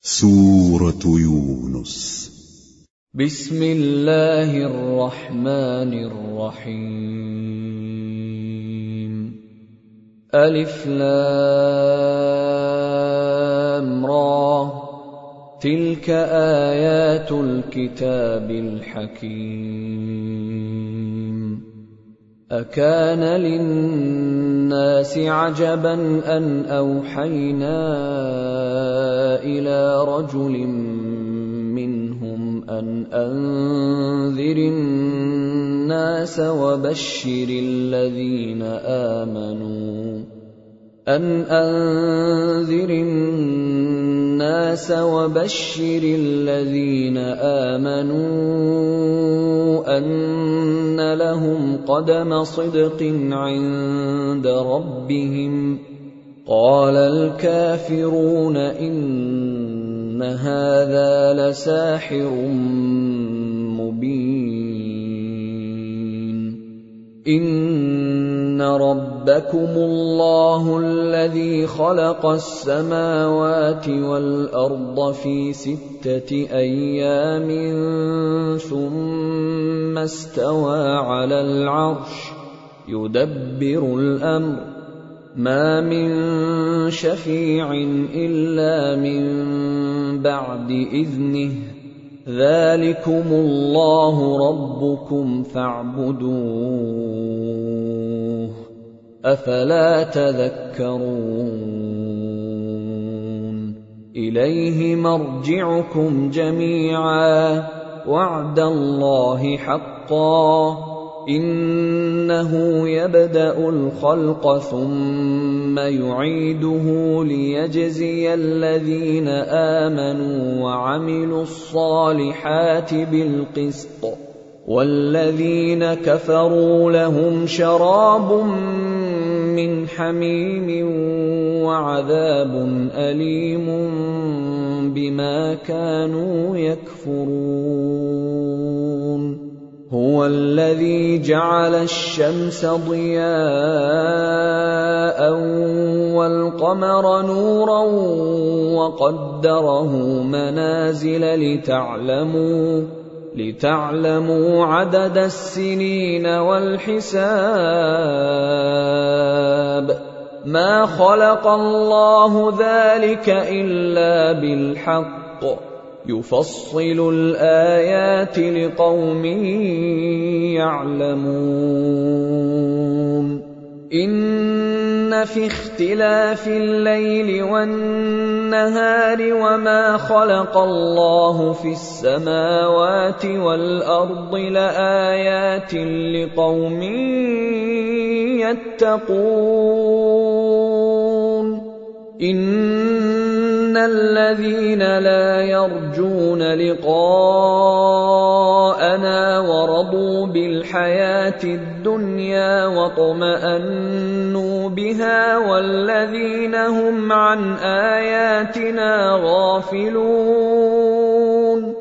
سورة يونس. بسم الله الرحمن الرحيم. ألف لام را، تلك آيات الكتاب الحكيم. أكان للناس عجبا أن أوحينا إلى رجل منهم أن أنذر الناس وبشر الذين آمنوا أن لهم قدم صدق عند ربهم. قال الكافرون إن هذا لساحر مبين. إن ربكم الله الذي خلق السماوات والأرض في 6 أيام ثم استوى على العرش يدبر الأمر، ما من شفيع إلا من بعد إذنه، ذلكم الله ربكم فاعبدوه، أفلا تذكرون. إليه مرجعكم جميعا، وعد الله حقا، إنه يبدأ الخلق ثم يعيده ليجزي الذين آمنوا وعملوا الصالحات بالقسط، والذين كفروا لهم شراب من حميم وعذاب أليم بما كانوا يكفرون. هو الذي جعل الشمس ضياء والقمر نورا وقدره منازل لتعلموا عدد السنين والحساب. ما خلق الله ذلك إلا بالحق، يفصل الآيات لقوم يعلمون. إن في اختلاف الليل والنهار وما خلق الله في السماوات والأرض لآيات لقوم يتقون. إن الذين لا يرجون لقاءنا ورضوا بالحياة الدنيا واطمأنوا بها والذين هم عن آياتنا غافلون،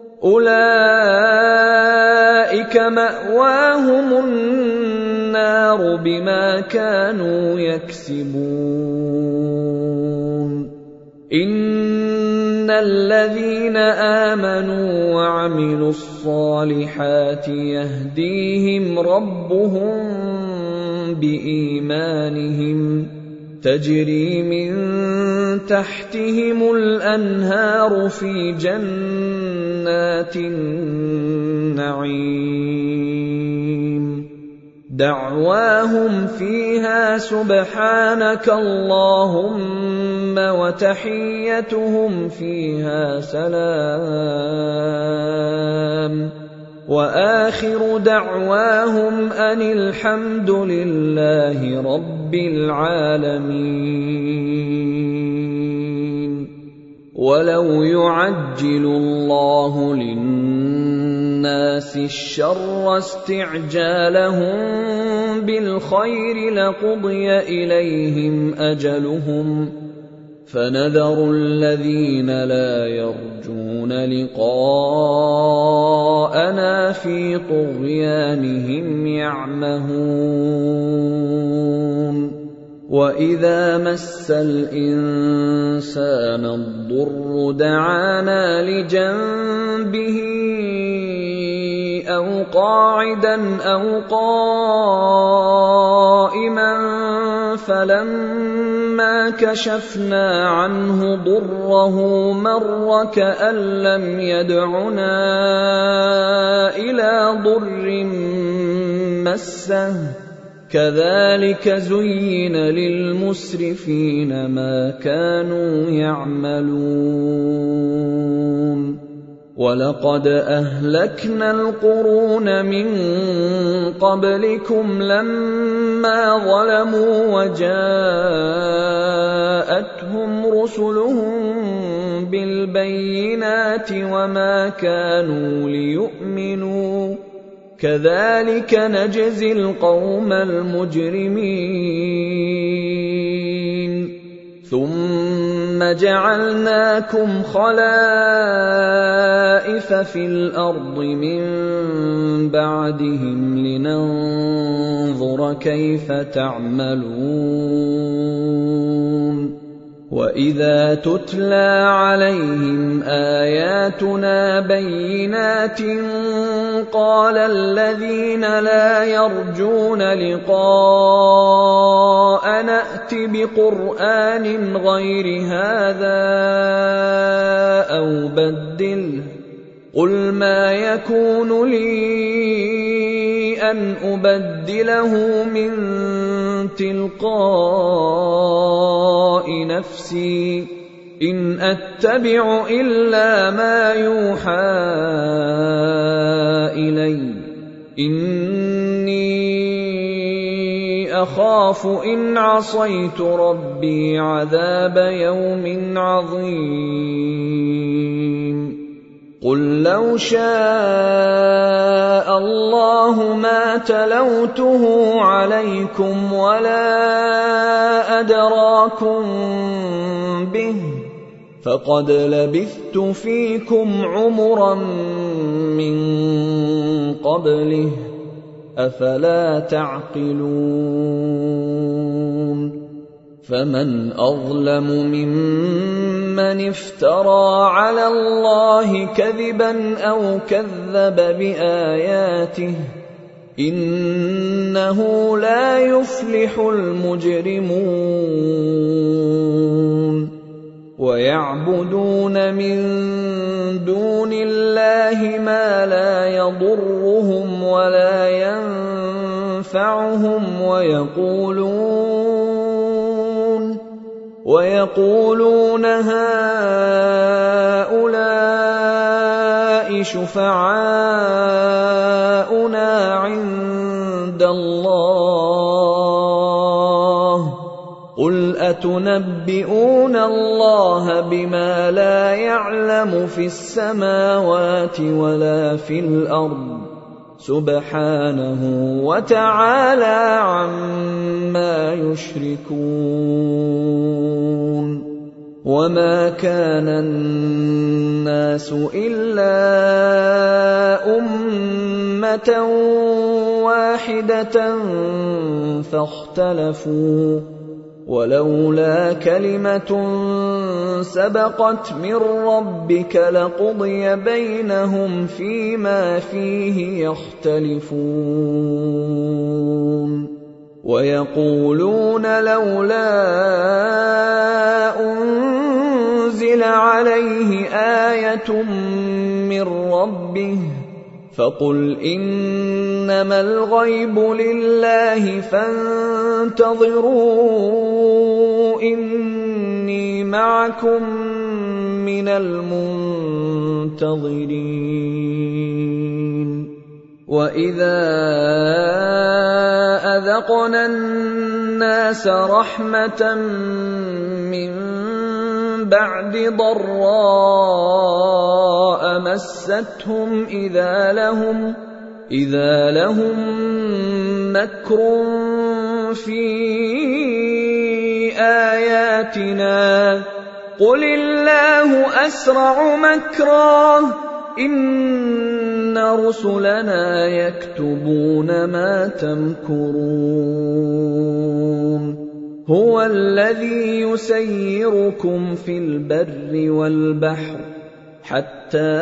أولئك مأواهم النار بما كانوا يكسبون. إن الذين آمنوا وعملوا الصالحات يهديهم ربهم بإيمانهم، تجري من تحتهم الأنهار في جنات النعيم، دعواهم فيها سبحانك اللهم وتحيتهم فيها سلام، وآخر دعواهم أن الحمد لله رب العالمين. ولو يعجل الله للناس الشر استعجالهم بالخير لقضي إليهم أجلهم، فنذر الذين لا يرجون لقاءنا في طغيانهم يعمهون. وَإِذَا مَسَّ الْإِنسَانَ الضُّرُّ دَعَانَا لِجَنبِهِ أَوْ قَاعِدًا أَوْ قَائِمًا فَلَمَّا كَشَفْنَا عَنْهُ ضُرَّهُ مَرَّ كَأَن لَّمْ يَدْعُنَا إِلَىٰ ضُرٍّ مَّسَّهُ كَذَٰلِكَ زُيِّنَ لِلْمُسْرِفِينَ مَا كَانُوا يَعْمَلُونَ وَلَقَدْ أَهْلَكْنَا الْقُرُونَ مِن قَبْلِكُمْ لَمَّا ظَلَمُوا وَجَاءَتْهُمْ رُسُلُهُم بِالْبَيِّنَاتِ وَمَا كَانُوا لِيُؤْمِنُوا كَذَلِكَ نَجْزِي الْقَوْمَ الْمُجْرِمِينَ ثُمَّ جَعَلْنَاكُمْ خَلَائِفَ فِي الْأَرْضِ مِن بَعْدِهِمْ لِنَنظُرَ كَيْفَ تَعْمَلُونَ وَإِذَا تُتْلَىٰ عَلَيْهِمْ آيَاتُنَا بَيِّنَاتٍ قَالَ الَّذِينَ لَا يَرْجُونَ لِقَاءَنَا ائْتِ بِقُرْآنٍ غَيْرِ هَٰذَا أَوْ بَدِّلْهُ قُلْ مَا يَكُونُ لِي أَنْ أُبَدِّلَهُ مِن تِلْقَاءِ نَفْسِي إِنْ أَتَّبِعُ إِلَّا مَا يُوحَىٰ إِلَيَّ إِنِّي أَخَافُ إِنْ عَصَيْتُ رَبِّي عَذَابَ يَوْمٍ عَظِيمٍ قُل لَّوْ شَاءَ اللَّهُ مَا تَلَوْتُهُ عَلَيْكُمْ وَلَا أَدْرَاكُم بِهِ فَقَدْ لَبِثْتُ فِيكُمْ عُمُرًا مِّن قَبْلِهِ ۚ أَفَلَا تَعْقِلُونَ فَمَنْ أَظْلَمُ مِمَّنِ افْتَرَىٰ عَلَى اللَّهِ كَذِبًا أَوْ كَذَّبَ بِآيَاتِهِ ۚ إِنَّهُ لَا يُفْلِحُ الْمُجْرِمُونَ وَيَعْبُدُونَ مِن دُونِ اللَّهِ مَا لَا يَضُرُّهُمْ وَلَا يَنفَعُهُمْ وَيَقُولُونَ هَٰؤُلَاءِ شُفَعَاؤُنَا عِندَ اللَّهِ ۚ قُلْ أَتُنَبِّئُونَ اللَّهَ بِمَا لَا يَعْلَمُ فِي السَّمَاوَاتِ وَلَا فِي الْأَرْضِ سُبْحَانَهُ وَتَعَالَىٰ عَمَّا يُشْرِكُونَ وَمَا كَانَ النَّاسُ إِلَّا أُمَّةً وَاحِدَةً فَاخْتَلَفُوا وَلَوْلَا كَلِمَةٌ سَبَقَتْ مِن رَّبِّكَ لَقُضِيَ بَيْنَهُمْ فِيمَا فِيهِ يَخْتَلِفُونَ وَيَقُولُونَ لَوْلَا أُنزِلَ عَلَيْهِ آيَةٌ مِّن رَّبِّهِ فَقُلْ إِنَّمَا الْغَيْبُ لِلَّهِ فَانتَظِرُوا إِنِّي مَعَكُم مِّنَ الْمُنتَظِرِينَ وَإِذَا أَذَقْنَا النَّاسَ رَحْمَةً مِّن بَعْدِ ضَرَّاءَ مَسَّتْهُمْ إِذَا لَهُم مَّكْرٌ فِي آيَاتِنَا قُلِ اللَّهُ أَسْرَعُ مَكْرًا إِنَّ رُسُلَنَا يَكْتُبُونَ مَا تَمْكُرُونَ هُوَ الَّذِي يُسَيِّرُكُمْ فِي الْبَرِّ وَالْبَحْرِ حَتَّى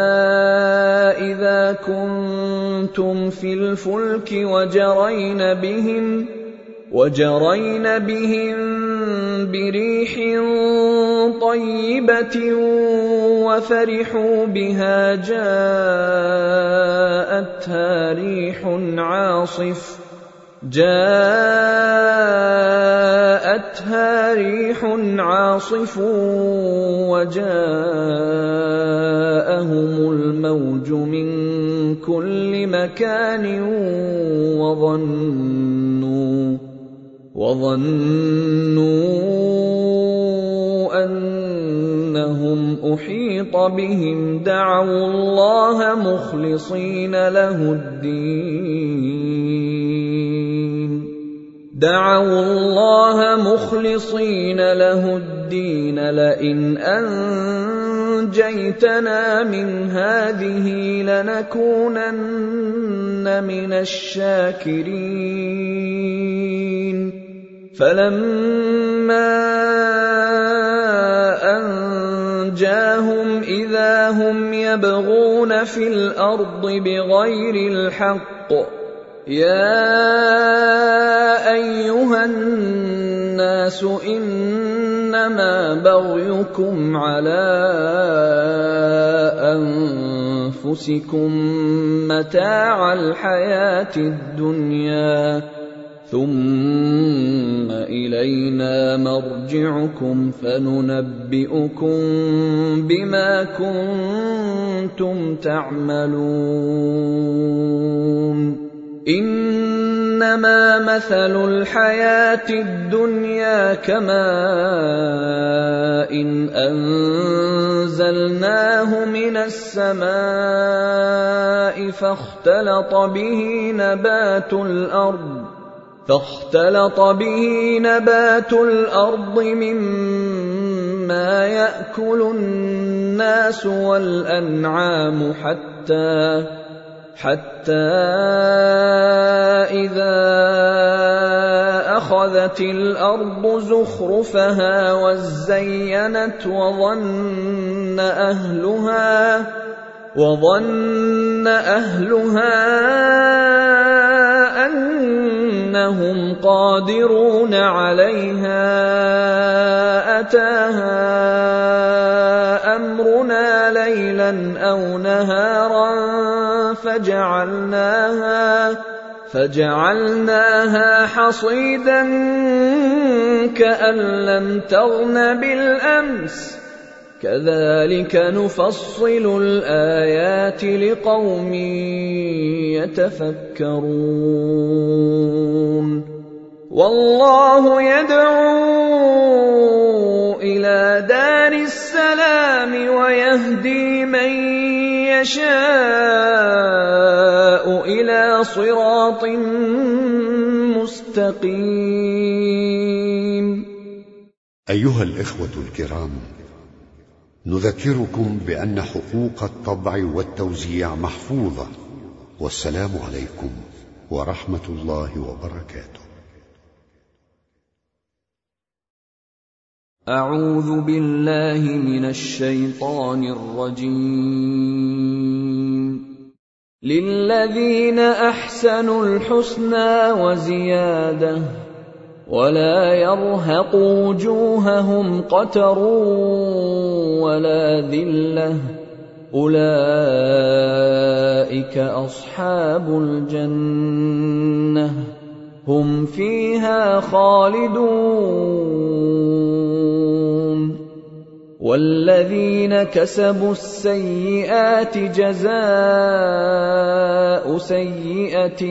إِذَا كُنتُمْ فِي الْفُلْكِ وَجَرَيْنَ بِهِم بِرِيحٍ طَيِّبَةٍ وَفَرِحُوا بِهَا جَاءَتْهَا رِيحٌ عَاصِفٌ وَجَاءَهُمُ الْمَوْجُ مِن كُلِّ مَكَانٍ وَظَنُّوا أَنَّهُمْ أُحِيطَ بِهِمْ دَعَوُا اللَّهَ مُخْلِصِينَ لَهُ الدِّينَ لَئِنْ أَنجَيْتَنَا مِنْ هَٰذِهِ لَنَكُونَنَّ مِنَ الشَّاكِرِينَ فَلَمَّا أَنجَاهُمْ إِذَا هُمْ يَبْغُونَ فِي الْأَرْضِ بِغَيْرِ الْحَقِّ يَا أَيُّهَا النَّاسُ إِنَّمَا بَغْيُكُمْ عَلَىٰ أَنفُسِكُم مَّتَاعَ الْحَيَاةِ الدُّنْيَا ثُمَّ إِلَيْنَا مَرْجِعُكُمْ فَنُنَبِّئُكُم بِمَا كُنتُمْ تَعْمَلُونَ إِنَّمَا مَثَلُ الْحَيَاةِ الدُّنْيَا كَمَاءٍ أَنزَلْنَاهُ مِنَ السَّمَاءِ فاختلط به نبات الأرض مما يأكل الناس والأنعام حتى إذا أخذت الأرض زخرفها وزينت وظن أهلها أنهم قادرون عليها أتاها أمرنا ليلا أو نهارا فجعلناها حصيدا كأن لم تغن بالأمس كذلك نفصل الآيات لقوم يتفكرون والله يدعو إلى دار السلام ويهدي من يشاء إلى صراط مستقيم. أيها الإخوة الكرام، نذكركم بأن حقوق الطبع والتوزيع محفوظة، والسلام عليكم ورحمة الله وبركاته. أعوذ بالله من الشيطان الرجيم. للذين أحسنوا الحسنى وزيادة ولا يرهق وجوههم قتر ولا ذلة أولئك أصحاب الجنة هم فيها خالدون. والذين كسبوا السيئات جزاء سيئة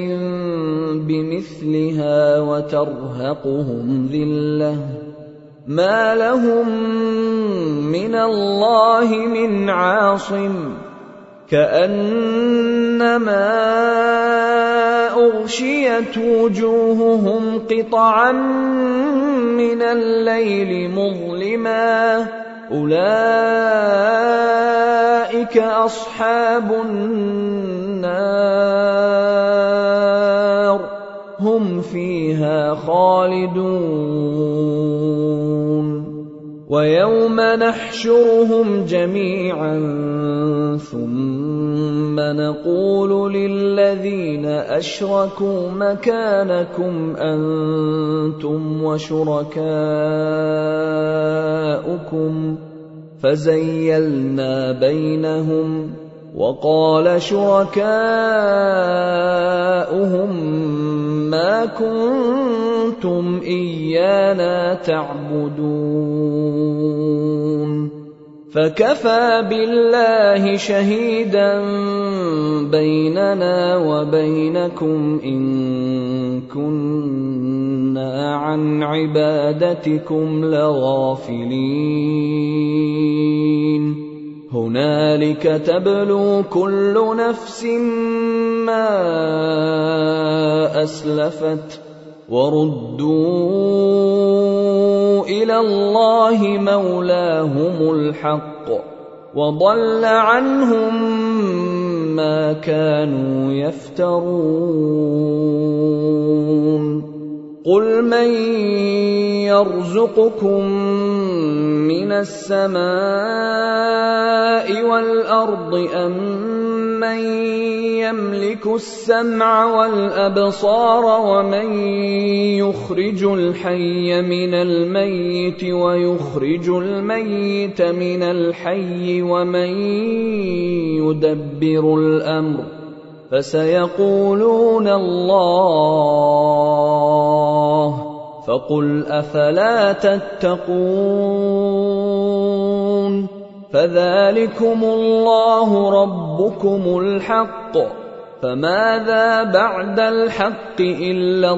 بمثلها وترهقهم ذلة ما لهم من الله من عاصم كأنما أغشيت وجوههم قطعا من الليل مظلما أولئك أصحاب النار هم فِيهَا خَالِدُونَ وَيَوْمَ نَحْشُرُهُمْ جَمِيعًا ثُمَّ نَقُولُ لِلَّذِينَ أَشْرَكُوا مَكَانَكُمْ أَنتُمْ وَشُرَكَاؤُكُمْ فَزَيَّلْنَا بَيْنَهُمْ وَقَالَ شُرَكَاؤُهُم مَّا كُنتُمْ إِيَّانَا تَعْبُدُونَ فَكَفَىٰ بِاللَّهِ شَهِيدًا بَيْنَنَا وَبَيْنَكُمْ إِن كُنَّا عَنْ عِبَادَتِكُمْ لَغَافِلِينَ هُنَالِكَ تَبْلُو كُلُّ نَفْسٍ مَّا أَسْلَفَتْ وَرُدُّوا إِلَى اللَّهِ مَوْلَاهُمُ الْحَقِّ وَضَلَّ عَنْهُم مَّا كَانُوا يَفْتَرُونَ قُلْ مَن يَرْزُقُكُم مِّنَ السَّمَاءِ وَالْأَرْضِ أَمَّن يَمْلِكُ السَّمْعَ وَالْأَبْصَارَ وَمَن يُخْرِجُ الْحَيَّ مِنَ الْمَيِّتِ وَيُخْرِجُ الْمَيِّتَ مِنَ الْحَيِّ وَمَن يُدَبِّرُ الْأَمْرَ فَسَيَقُولُونَ اللَّهُ فَقُلْ أَفَلَا تَتَّقُونَ فَذَلِكُمُ اللَّهُ رَبُّكُمُ الْحَقُّ فَمَاذَا بَعْدَ الْحَقِّ إِلَّا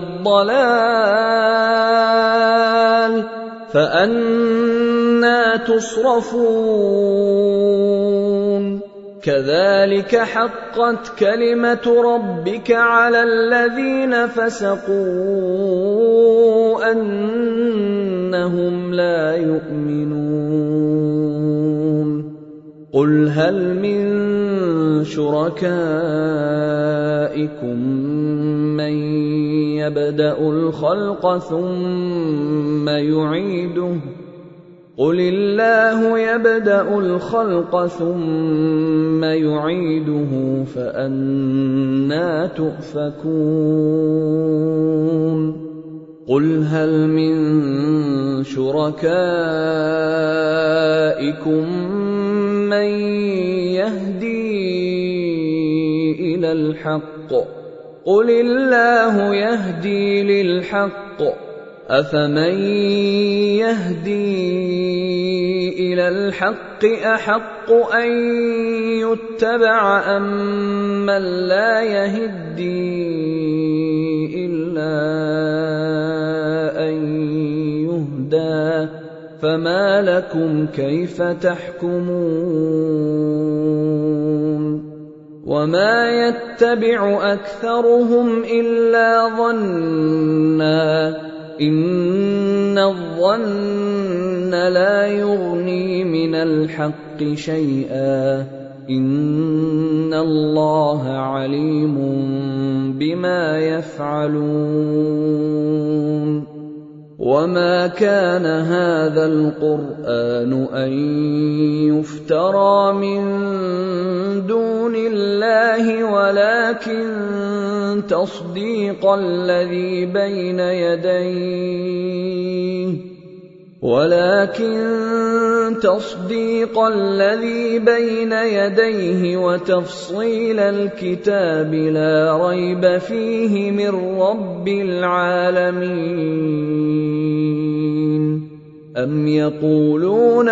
الضَّلَالُ فَأَنَّىٰ تُصْرَفُونَ كَذَٰلِكَ حَقَّتْ كَلِمَةُ رَبِّكَ عَلَى الَّذِينَ فَسَقُوا أَنَّهُمْ لَا يُؤْمِنُونَ قُلْ هَلْ مِن شُرَكَائِكُم مَّن يَبْدَأُ الْخَلْقَ ثُمَّ يُعِيدُهُ قُلِ اللَّهُ يَبْدَأُ الْخَلْقَ ثُمَّ يُعِيدُهُ فَأَنَّىٰ تُؤْفَكُونَ قُلْ هَلْ مِن شُرَكَائِكُم مَّن يَهْدِي إِلَى الْحَقِّ قُلِ اللَّهُ يَهْدِي لِلْحَقِّ أَفَمَن يَهْدِي إِلَى الْحَقِّ أَحَقُّ أَن يُتَّبَعَ أَمَّن لَّا يَهِدِّي إِلَّا أَن يُهْدَىٰ فَمَا لَكُمْ كَيْفَ تَحْكُمُونَ وَمَا يَتَّبِعُ أَكْثَرُهُمْ إِلَّا ظَنًّا إِنَّ الظَّنَّ لَا يُغْنِي مِنَ الْحَقِّ شَيْئًا إِنَّ اللَّهَ عَلِيمٌ بِمَا يَفْعَلُونَ وَمَا كَانَ هَٰذَا الْقُرْآنُ أَن يُفْتَرَىٰ مِن دُونِ اللَّهِ وَلَٰكِن تَصْدِيقَ الَّذِي بَيْنَ يَدَيْهِ وَتَفْصِيلَ الْكِتَابِ لَا رَيْبَ فِيهِ مِن رَّبِّ الْعَالَمِينَ أَمْ يَقُولُونَ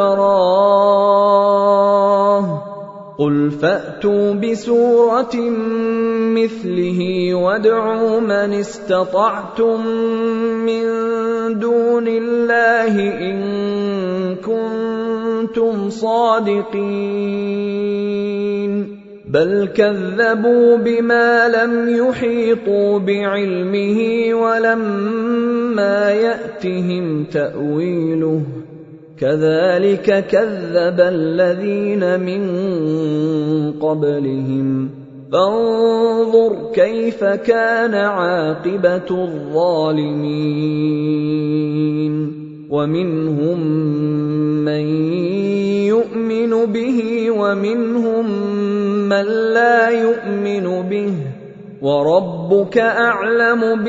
افْتَرَاهُ قُلْ فَأْتُوا بِسُورَةٍ مِّثْلِهِ وَادْعُوا مَنِ اسْتَطَعْتُم مِّن دُونِ اللَّهِ إِن كُنتُمْ صَادِقِينَ بَلْ كَذَّبُوا بِمَا لَمْ يُحِيطُوا بِعِلْمِهِ وَلَمَّا يَأْتِهِمْ تَأْوِيلُهُ كَذَٰلِكَ كَذَّبَ الَّذِينَ مِن قَبْلِهِمْ فانظر كيف كان عاقبة الظالمين ومنهم من يؤمن به ومنهم من لا يؤمن به وربك أعلم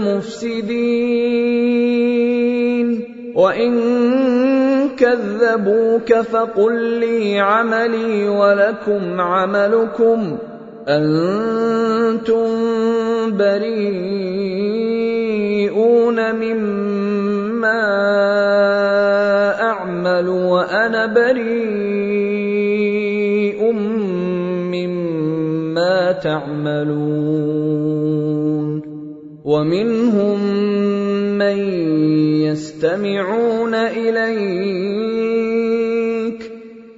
بالمفسدين وإن كذبوك فقل لي عملي ولكم عملكم أنتم بريئون مما أعمل وأنا بريء مما تعملون ومنهم من يستمعون إليك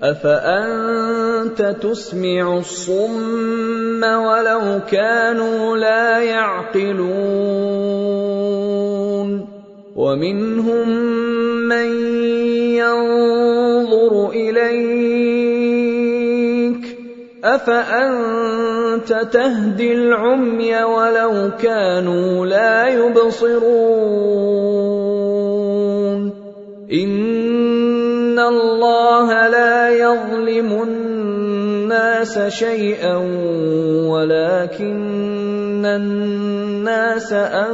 أفأنت تسمع الصم ولو كانوا لا يعقلون ومنهم من ينظر إليك أفأنت تهدي العمي ولو كانوا لا يبصرون إن الله لا يظلم الناس شيئا ولكن الناس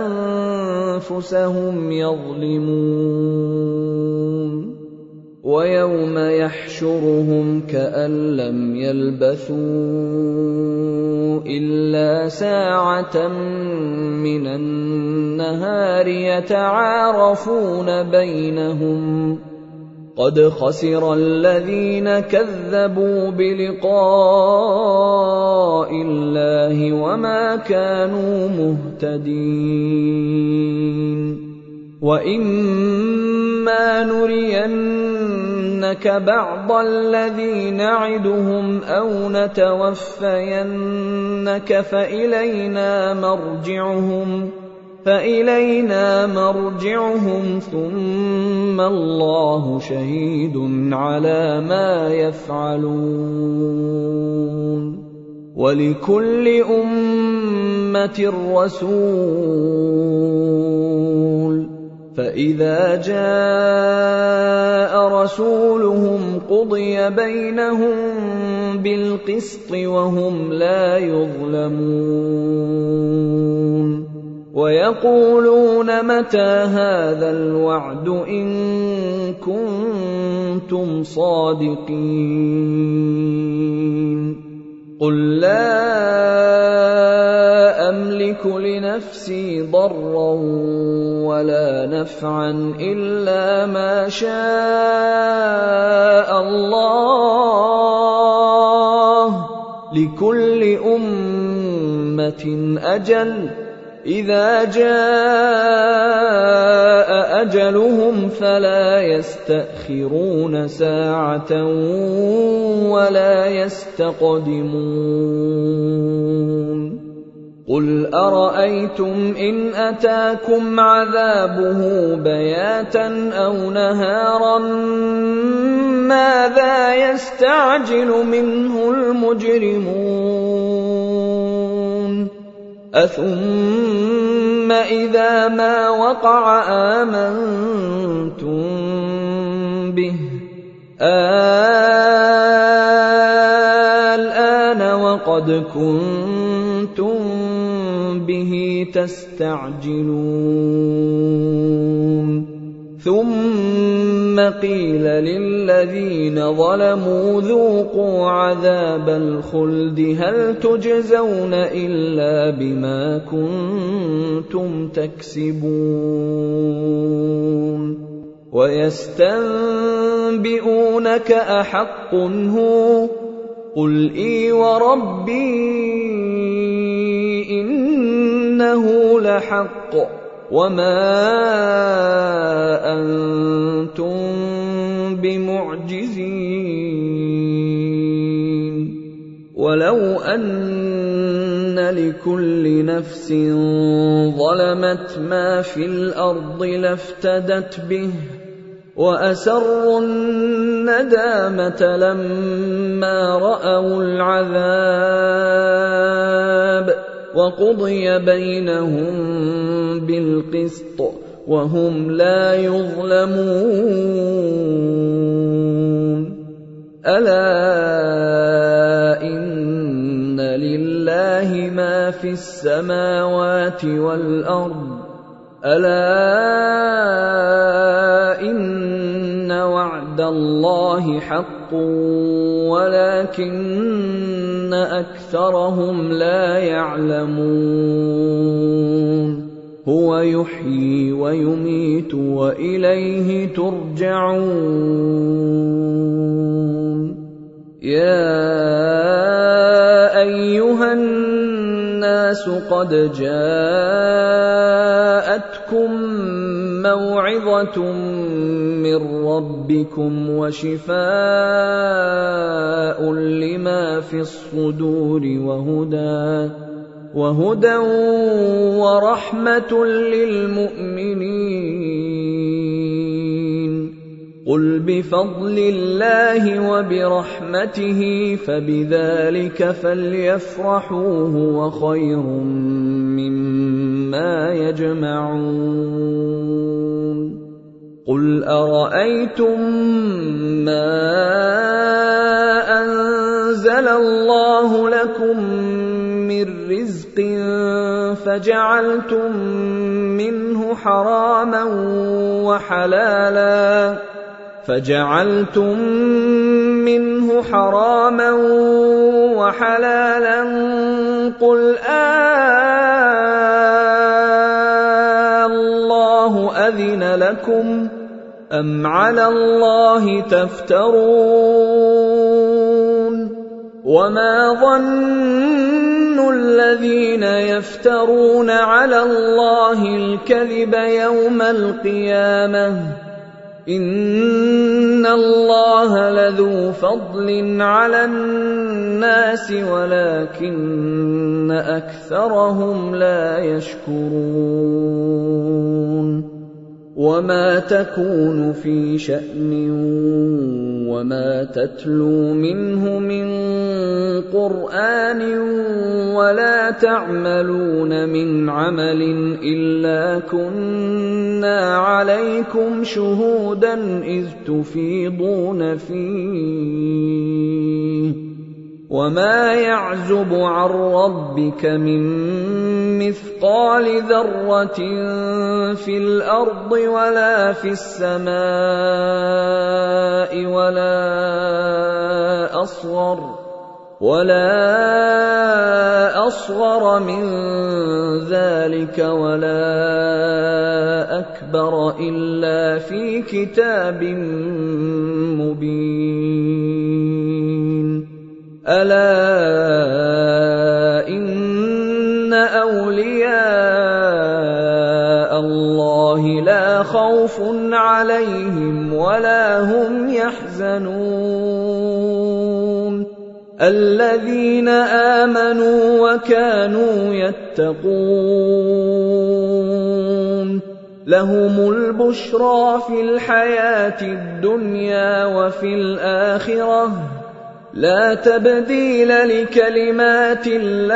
أنفسهم يظلمون ويوم يحشرهم كأن لم يلبثوا إلا ساعة من النهار يتعارفون بينهم قد خسر الذين كذبوا بلقاء الله وما كانوا مهتدين وإما نرينك بعض الذي نعدهم أو نتوفينك فإلينا مرجعهم ثم الله شهيد على ما يفعلون ولكل أمة رسول فإذا جاء رسولهم قضي بينهم بالقسط وهم لا يظلمون ويقولون متى هذا الوعد إن كنتم صادقين قل لا أملك لنفسي ضرا ولا نفعا إلا ما شاء الله لكل أمة أجل إذا جاء أجلهم فلا يستأخرون ساعة ولا يستقدمون قل أرأيتم إن أتاكم عذابه بياتا أو نهارا ماذا يستعجل منه المجرمون أثم إذا ما وقع آمنتم به الآن وقد كنتم به تستعجلون ثم قيل للذين ظلموا ذوقوا عذاب الخلد هل تجزون إلا بما كنتم تكسبون ويستنبئونك أحق هو قل إي وربي إنه لحق وما أنتم بمعجزين ولو أن لكل نفس ظلمت ما في الأرض لافتدت به وأسروا الندامة لما رأوا العذاب وقضي بينهم بالقسط وهم لا يظلمون ألا إن لله ما في السماوات والأرض ألا إن وعد الله حق ولكن أكثرهم لا يعلمون هو يحيي ويميت وإليه ترجعون يا أيها الناس قد جاءتكم موعظة من ربكم وشفاء لما في الصدور وهدى ورحمة للمؤمنين قل بفضل الله وبرحمته فبذلك فليفرحوا هو خير مما يجمعون قل أرأيتم ما أنزل الله لكم من رزق فجعلتم منه حراما وحلالا قل الله أذن لكم أم على الله تفترون وما ظن الذين يفترون على الله الكذب يوم القيامة إن الله لذو فضل على الناس ولكن أكثرهم لا يشكرون وما تكون في شأن وما تتلو منه من قرآن ولا تعملون من عمل إلا كنا عليكم شهودا إذ تفيضون فيه وما يعزب عن ربك من مثقال ذرة في الأرض ولا في السماء ولا أصغر من ذلك ولا أكبر إلا في كتاب مبين ألا إن أولياء الله لا خوف عليهم ولا هم يحزنون الذين آمنوا وكانوا يتقون لهم البشرى في الحياة الدنيا وفي الآخرة لا تبديل لكلمات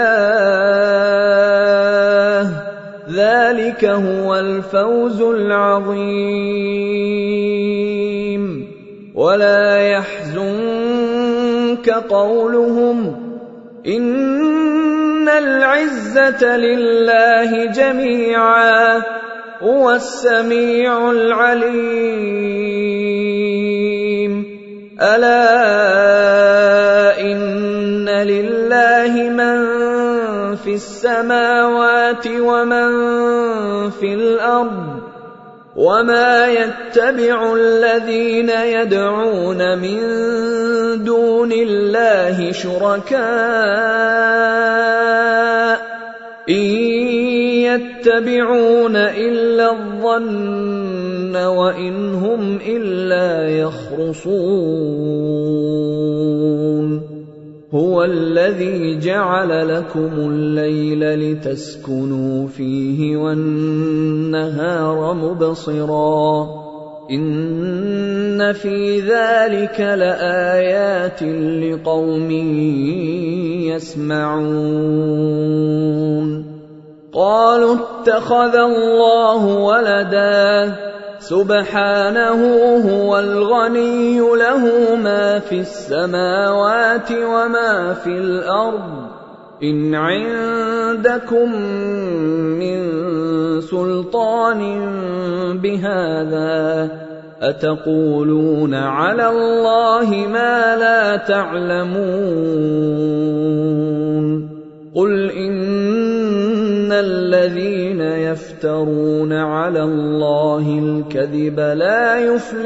الله ذلك هو الفوز العظيم ولا يحزنك قولهم إن العزة لله جميعا هو السميع العليم ألا إن لله من في السماوات ومن في الأرض وما يتبع الذين يدعون من دون الله شركاء إن يتبعون إلا الظن وإن هم إلا يخرصون هو الذي جعل لكم الليل لتسكنوا فيه والنهار مبصرا إن إِنَّ فِي ذَلِكَ لَآيَاتٍ لِقَوْمٍ يَسْمَعُونَ قَالُوا اتَّخَذَ اللَّهُ وَلَدًا سُبْحَانَهُ هُوَ الْغَنِيُّ لَهُ مَا فِي السَّمَاوَاتِ وَمَا فِي الْأَرْضِ إِنْ عِندَكُم مِّن سُلْطَانٍ بِهَٰذَا أَتَقُولُونَ عَلَى اللَّهِ مَا لَا تَعْلَمُونَ قُلْ إِنَّ الَّذِينَ يَفْتَرُونَ عَلَى اللَّهِ الْكَذِبَ لَا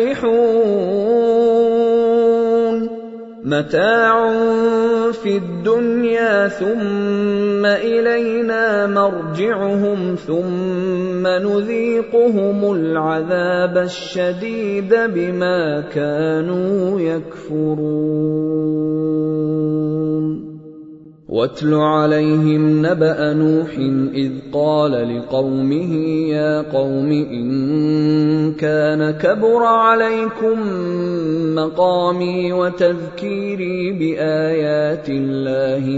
يُفْلِحُونَ مَتَاعٌ فِي الدُّنْيَا ثُمَّ إِلَيْنَا مَرْجِعُهُمْ ثُمَّ نُذِيقُهُمُ الْعَذَابَ الشَّدِيدَ بِمَا كَانُوا يَكْفُرُونَ وَاتْلُ عَلَيْهِمْ نَبَأَ نُوحٍ إِذْ قَالَ لِقَوْمِهِ يَا قَوْمِ إِن كَانَ كَبُرَ عَلَيْكُم مَّقَامِي وَتَذْكِيرِي بِآيَاتِ اللَّهِ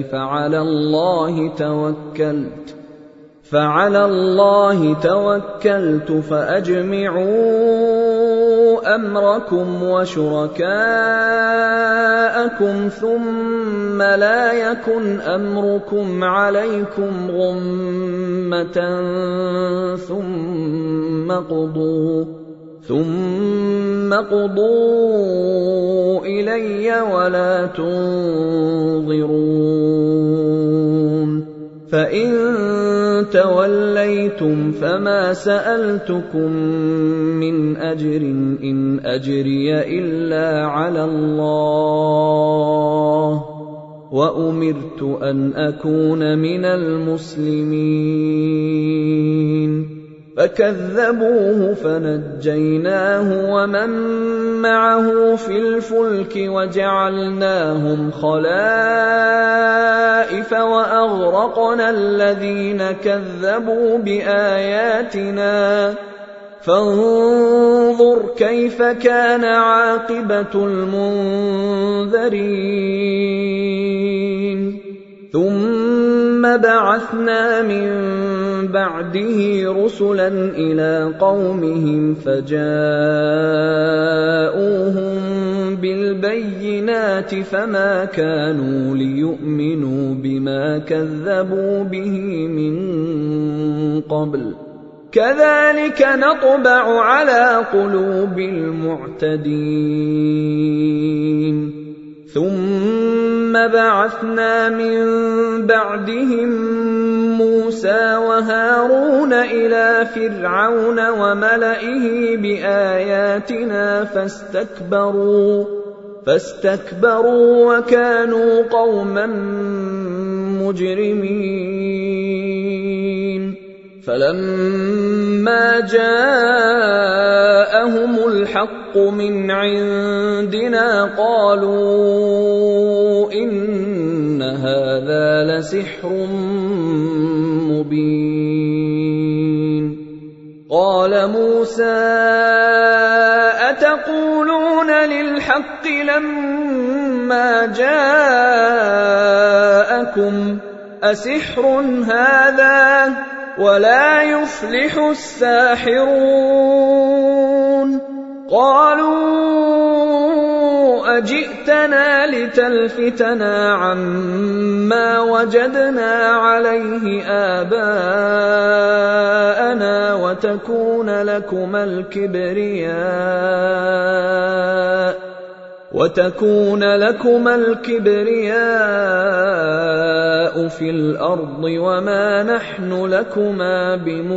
فَعَلَى اللَّهِ تَوَكَّلْتُ فَأَجْمِعُوا أَمْرَكُمْ وَشُرَكَاءَكُمْ ثُمَّ لَا يَكُنْ أَمْرُكُمْ عَلَيْكُمْ غُمَّةً ثُمَّ قُضُوا إِلَيَّ وَلَا تُنظِرُونِ فَإِن تَوَلَّيْتُمْ فَمَا سَأَلْتُكُم مِّنْ أَجْرٍ إِنْ أَجْرِيَ إِلَّا عَلَى اللَّهِ وَأُمِرْتُ أَنْ أَكُونَ مِنَ الْمُسْلِمِينَ فَكَذَّبُوهُ فَنَجَّيْنَاهُ وَمَن مَّعَهُ فِي الْفُلْكِ وَجَعَلْنَاهُمْ خَلَائِفَ وَأَغْرَقْنَا الَّذِينَ كَذَّبُوا بِآيَاتِنَا فَانظُرْ كَيْفَ كَانَ عَاقِبَةُ الْمُنذَرِينَ ثُمَّ بَعَثْنَا مِن بَعْدِهِ رُسُلًا إِلَىٰ قَوْمِهِمْ فَجَاءُوهُم بِالْبَيِّنَاتِ فَمَا كَانُوا لِيُؤْمِنُوا بِمَا كَذَّبُوا بِهِ مِن قَبْلُ كَذَٰلِكَ نَطْبَعُ عَلَىٰ قُلُوبِ الْمُعْتَدِينَ ثُمَّ بَعَثْنَا مِن بَعْدِهِم مُّوسَىٰ وَهَارُونَ إِلَىٰ فِرْعَوْنَ وَمَلَئِهِ بِآيَاتِنَا فَاسْتَكْبَرُوا وَكَانُوا قَوْمًا مُّجْرِمِينَ فَلَمَّا جَاءَهُمُ الْحَقُّ مِنْ عِندِنَا قَالُوا إِنَّ هَٰذَا لَسِحْرٌ مُّبِينٌ قَالَ مُوسَىٰ أَتَقُولُونَ لِلْحَقِّ لَمَّا جَاءَكُمْ أَسِحْرٌ هَٰذَا وَلَا يُفْلِحُ السَّاحِرُونَ قَالُوا أَجِئْتَنَا لِتَلْفِتَنَا عَمَّا وَجَدْنَا عَلَيْهِ آبَاءَنَا وَتَكُونَ لَكُمَا الْكِبْرِيَاءُ فِي الْأَرْضِ وَمَا نَحْنُ لَكُمَا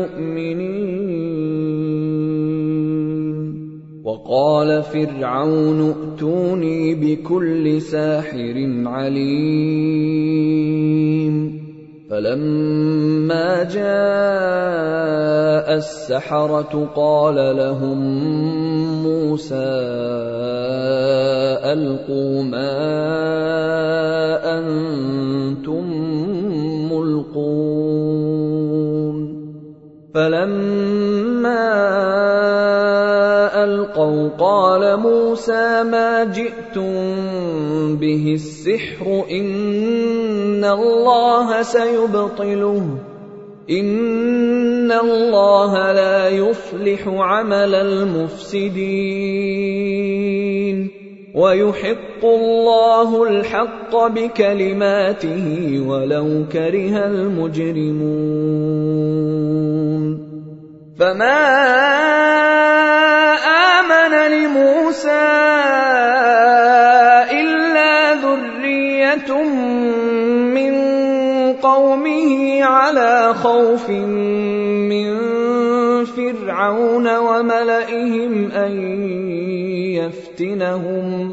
بِمُؤْمِنِينَ وَقَالَ فِرْعَوْنُ ائْتُونِي بِكُلِّ سَاحِرٍ عَلِيمٍ فَلَمَّا جَاءَ السَّحَرَةُ قَالَ لَهُم مُّوسَىٰ أَلْقُوا مَا أَنتُم مُّلْقُونَ فَلَمَّا ألقوا قال موسى ما جئتم به السحر إن الله سيبطله إن الله لا يصلح عمل المفسدين ويحق الله الحق بكلماته ولو كره المجرمون فما آمن لموسى إلا ذرية من قومه على خوف من فرعون وملئهم أن يفتنهم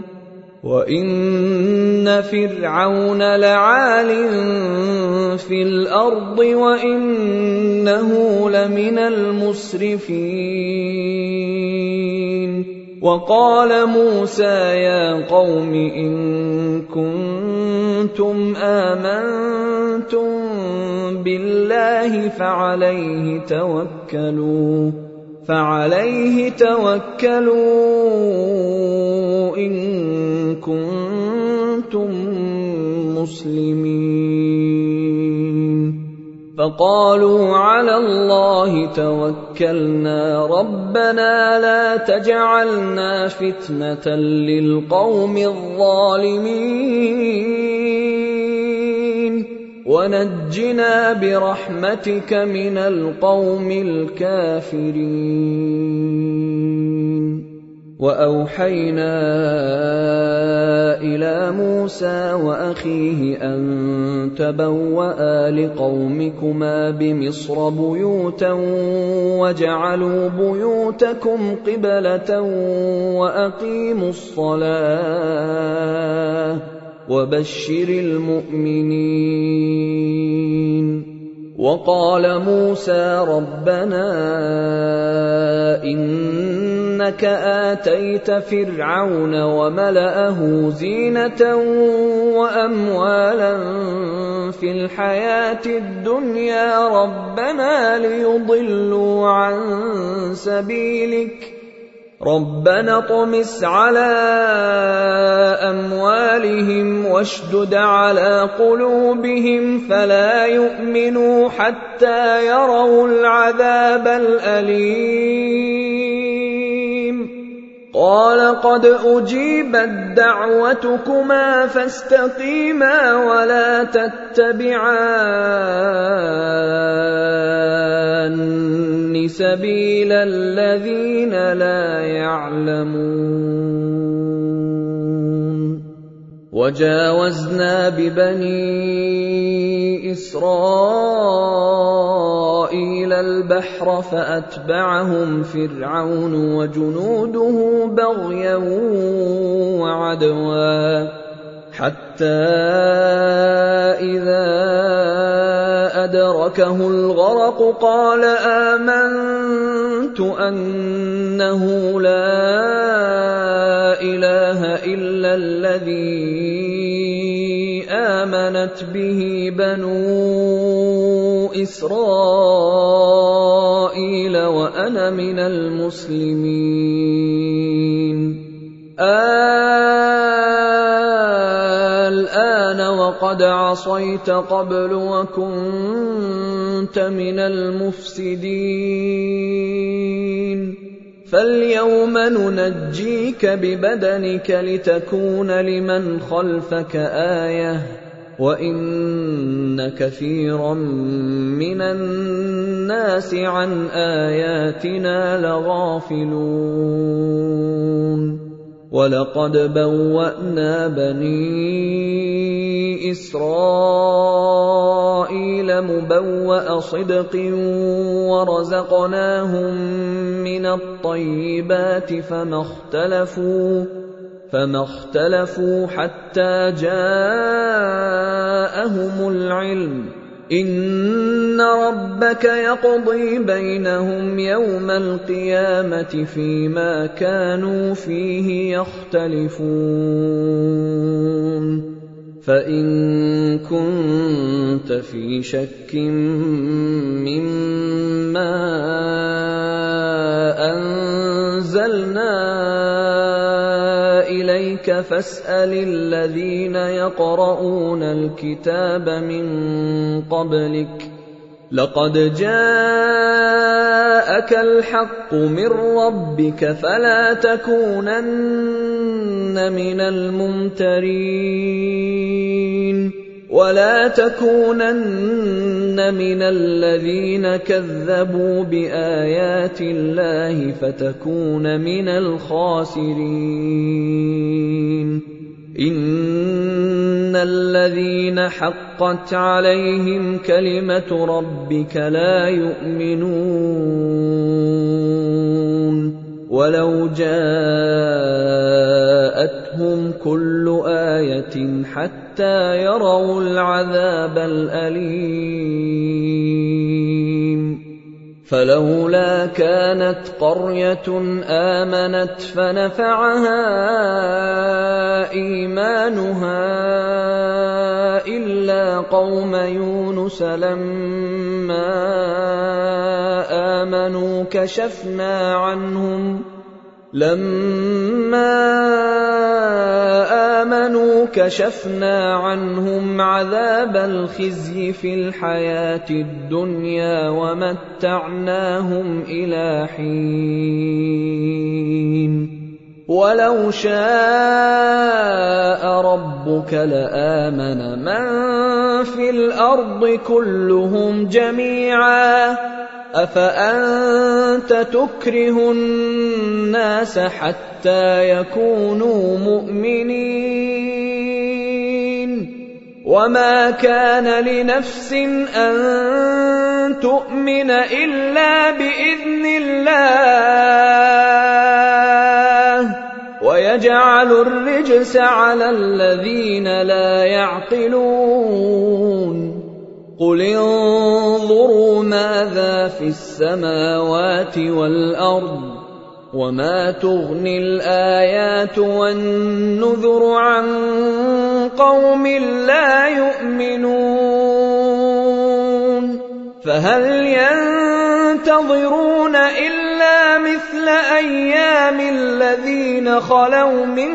وإن فرعون لعال في الأرض وإنه لمن المسرفين وقال موسى يا قوم إن كنتم آمنتم بالله فعليه توكلوا إن كنتم مسلمين فقالوا على الله توكلنا ربنا لا تجعلنا فتنة للقوم الظالمين ونجنا برحمتك من القوم الكافرين وأوحينا إلى موسى وأخيه أن تبوأ لقومكما بمصر بيوتا واجعلوا بيوتكم قبلة وأقيموا الصلاة وبشر المؤمنين وقال موسى ربنا إنك آتيت فرعون وملأه زينة وأموالا في الحياة الدنيا ربنا ليضلوا عن سبيلك ربنا اطمس على أموالهم واشدد على قلوبهم فلا يؤمنوا حتى يروا العذاب الأليم قال قد أجيبت دعوتكما فاستقيما ولا تتبعان سبيل الذين لا يعلمون وجاوزنا ببني إسرائيل البحر فأتبعهم فرعون وجنوده بغيا وعدوا حتى إذا أدركه الغرق قال آمنت أنه لا إله إلا الذي آمنت به بنو إسرائيل وأنا من المسلمين الآن وقد عصيت قبل وكنت من المفسدين فاليوم ننجيك ببدنك لتكون لمن خلفك آية وإن كثيرا من الناس عن آياتنا لغافلون وَلَقَدْ بَوَّأْنَا بَنِي إِسْرَائِيلَ مُبَوَّأَ صِدْقٍ وَرَزَقْنَاهُم مِّنَ الطَّيِّبَاتِ فما اختلفوا حتى جاءهم العلم إن ربك يقضي بينهم يوم القيامة فيما كانوا فيه يختلفون فإن كنت في شك مما أنزلنا ربك فاسأل الذين يقرؤون الكتاب من قبلك لقد جاءك الحق من ربك فلا تكونن من الممترين ولا تكونن من الذين كذبوا بآيات الله فتكون من الخاسرين إن الذين حقت عليهم كلمة ربك لا يؤمنون ولو جاءتهم كل آية حتى يروا العذاب الأليم فلولا كانت قرية آمنت فنفعها إيمانها إلا قوم يونس لما آمنوا كشفنا عنهم عذاب الخزي في الحياة الدنيا ومتعناهم إلى حين ولو شاء ربك لآمن من في الأرض كلهم جميعا أفأنت تكره الناس حتى يكونوا مؤمنين وما كان لنفس أن تؤمن إلا بإذن الله ويجعل الرجس على الذين لا يعقلون قل انظروا ماذا في السماوات والأرض وما تغني الآيات والنذر عن قوم لا يؤمنون فهل ينتظرون إلا مثل أيام الذين خلوا من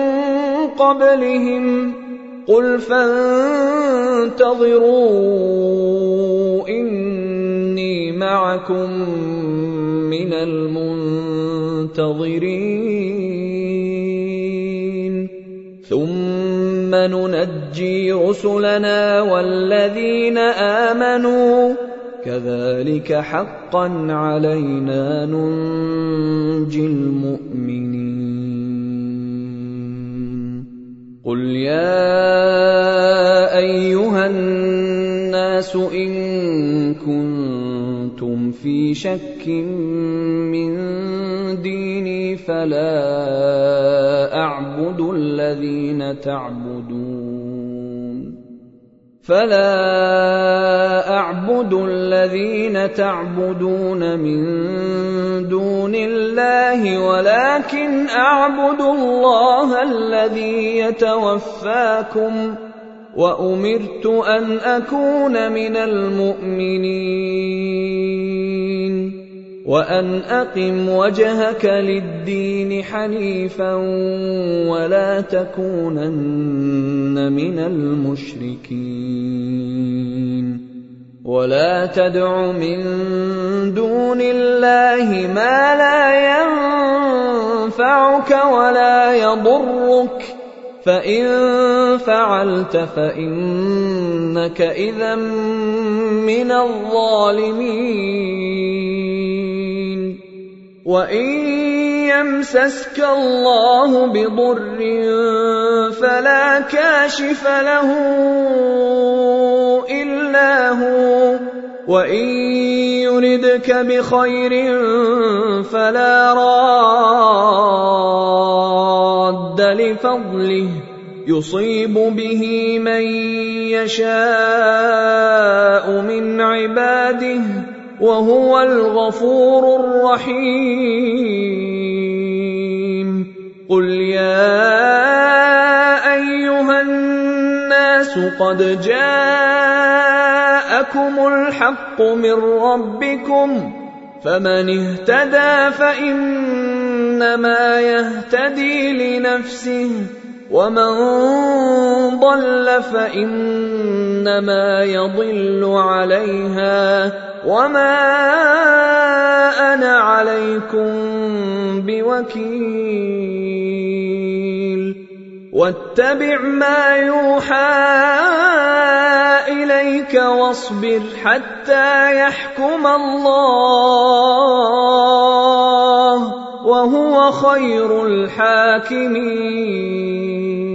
قبلهم قل فانتظروا إني معكم من المنتظرين ثم ننجي رسلنا والذين آمنوا كذلك حقا علينا ننجي المؤمنين قل يا أيها الناس إن كنتم في شك من ديني فلا أعبد الذين تعبدون من دون الله ولكن أعبد الله الذي يتوفاكم وأمرت أن أكون من المؤمنين وأن أقم وجهك للدين حنيفا ولا تكونن من المشركين ولا تدع من دون الله ما لا ينفعك ولا يضرك فإن فعلت فإنك إذا من الظالمين وإن يمسسك الله بضر فلا كاشف له إلا هو وإن يردك بخير فلا راد لفضله يصيب به من يشاء من عباده وهو الغفور الرحيم قل يا أيها الناس قد جاءكم الحق من ربكم فمن اهتدى فإنما يهتدي لنفسه ومن ضل فإنما يضل عليها وما أنا عليكم بوكيل واتبع ما يوحى إليك واصبر حتى يحكم الله وهو خير الحاكمين.